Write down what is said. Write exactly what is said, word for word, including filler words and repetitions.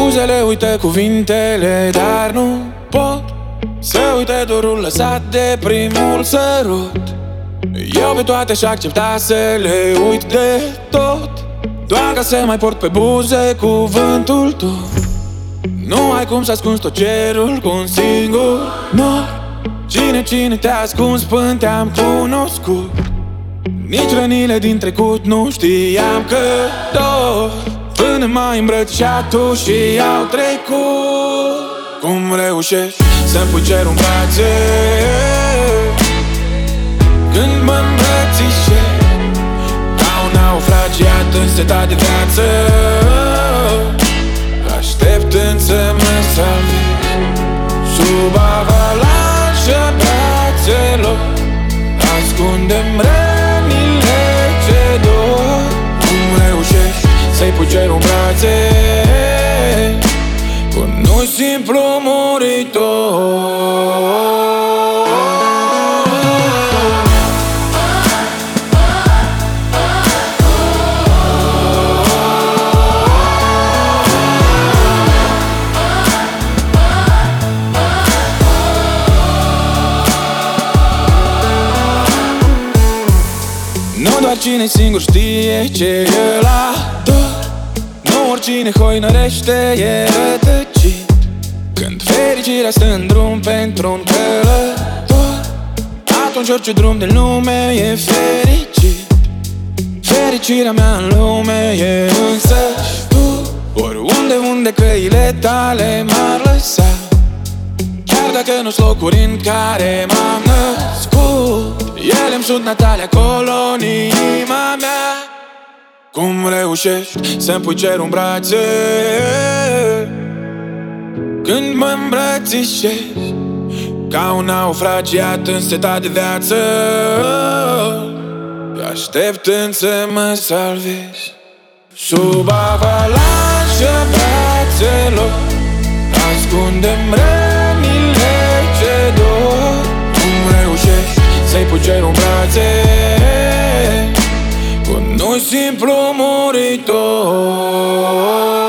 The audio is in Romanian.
Buzele uită cuvintele, dar nu pot să uite dorul lăsat de primul sărut. Eu pe toate și accepta să le uit de tot, doar ca să mai port pe buze cuvântul tu. Nu ai cum să ascunzi tot cerul cu un singur nor. Cine, cine te-a ascuns până te-am cunoscut? Nici rănile din trecut nu știam că dor, până m-ai îmbrățișat tu și au trecut. Cum reușești să-mi pui cerul în brațe când mă îmbrățișezi ca un naufragiat însetat de viață, așteptând să mă salvezi sub avalanșa brațelor. Ascundem rănile ce dor. Cum reușești să-i pui cerul în brațe cu nu simplu muritor? Nu doar cine singur știe ce e la dor, nu oricine hoinărește e rătăcit. Când fericirea stă în drum pentru un călător, atunci orice drum din lume e fericit. Fericirea mea în lume e însăși tu. Oriunde unde căile tale m-ar lăsa, chiar dacă nu-s locuri în care m-am născut, ele-mi sunt natale acolo în inima mea. Cum reușești să-mi pui cerul în brațe când mă îmbrățișezi ca un naufragiat însetat de viață, așteptând să mă salvezi sub avalanșa brațelor. Ascundem rănile ce dor. Cum reușești să-i pui cerul în brațe cu nu simplu muritor?